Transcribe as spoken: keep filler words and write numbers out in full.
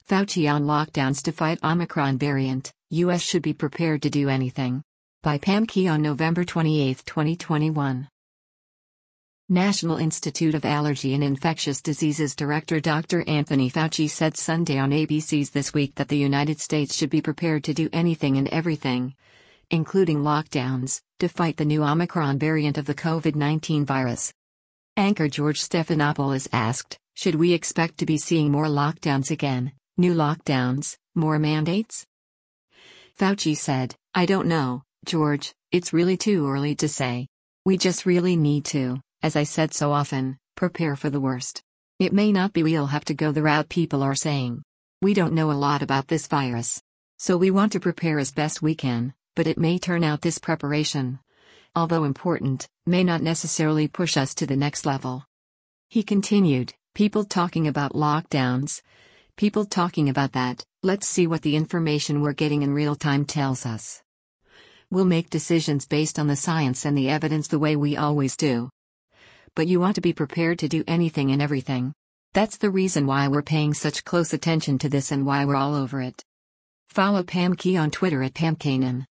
Fauci on lockdowns to fight Omicron variant, U S should be prepared to do anything. By Pam Key on November twenty-eighth, twenty twenty-one. National Institute of Allergy and Infectious Diseases Director Doctor Anthony Fauci said Sunday on A B C's This Week that the United States should be prepared to do anything and everything, including lockdowns, to fight the new Omicron variant of the COVID nineteen virus. Anchor George Stephanopoulos asked, should we expect to be seeing more lockdowns again, new lockdowns, more mandates? Fauci said, I don't know, George, it's really too early to say. We just really need to, as I said so often, prepare for the worst. It may not be we'll have to go the route people are saying. We don't know a lot about this virus. So we want to prepare as best we can, but it may turn out this preparation, although important, may not necessarily push us to the next level. He continued, people talking about lockdowns, people talking about that, let's see what the information we're getting in real time tells us. We'll make decisions based on the science and the evidence the way we always do. But you want to be prepared to do anything and everything. That's the reason why we're paying such close attention to this and why we're all over it. Follow Pam Key on Twitter at Pam Kanan.